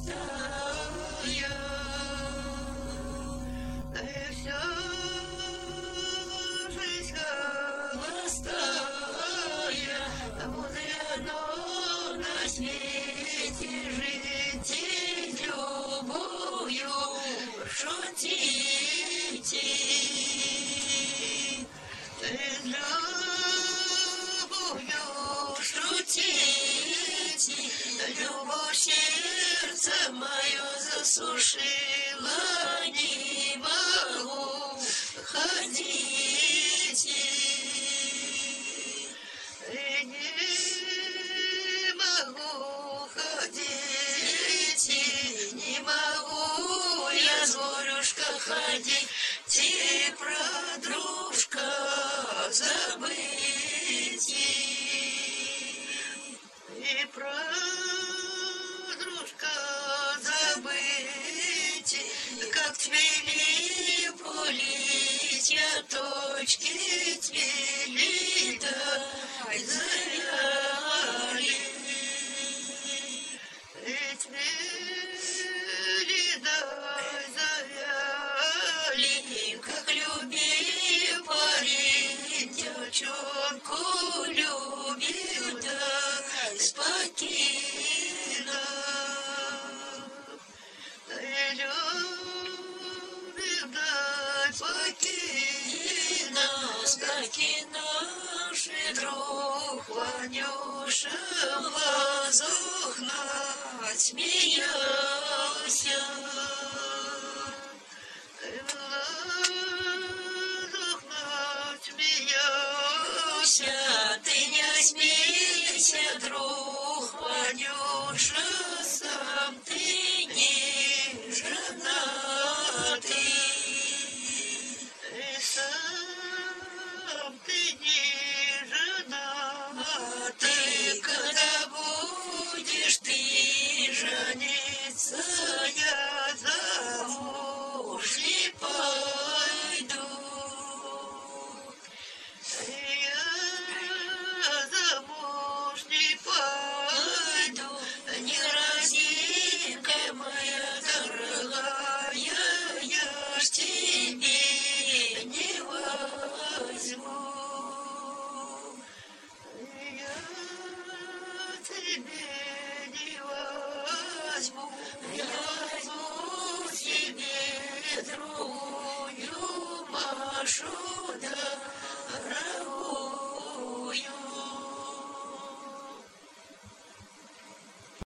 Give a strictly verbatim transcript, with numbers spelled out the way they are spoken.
И вся жизнь холостая, мудрено на свете жить и любую шутите. Ты любовью шутите, любовь сердце мое засушила, не могу ходить. И не могу ходить, не могу я, зворюшка, ходить, и про дружка забыть, и про дружка забыть, как твели полить я точки твели, да завяли, и твели, да завяли, как любил парень девчонку, любил, да спокойно. Любил, да спокойно, спокойно, наш друг Ванюша в глазах насмеялся. В глазах насмеялся. Ты не смейся, друг Ванюша, сам ты не женатый. И сам ты не женатый. Когда будешь ты жениться, я замуж не пойду. Я замуж не пойду, не разинка моя дорогая, я ж тебе не возьму. Я тебе не возьму, я возьму себе другую Машу, да